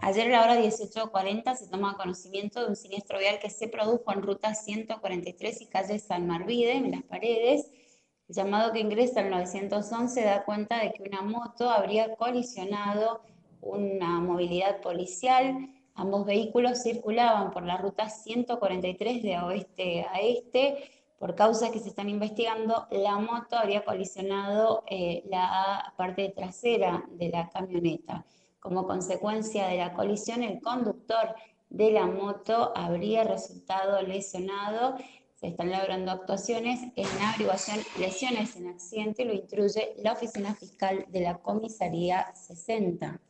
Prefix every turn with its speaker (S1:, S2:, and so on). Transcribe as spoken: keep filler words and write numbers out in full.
S1: Ayer a la hora dieciocho cuarenta se toma conocimiento de un siniestro vial que se produjo en ruta ciento cuarenta y tres y calle San Marvide, en Las Paredes. El llamado que ingresa al novecientos once da cuenta de que una moto habría colisionado una movilidad policial. Ambos vehículos circulaban por la ruta ciento cuarenta y tres de oeste a este. Por causas que se están investigando, la moto habría colisionado eh, la parte trasera de la camioneta. Como consecuencia de la colisión, el conductor de la moto habría resultado lesionado. Se están logrando actuaciones en la averiguación lesiones en accidente, lo instruye la oficina fiscal de la comisaría sesenta.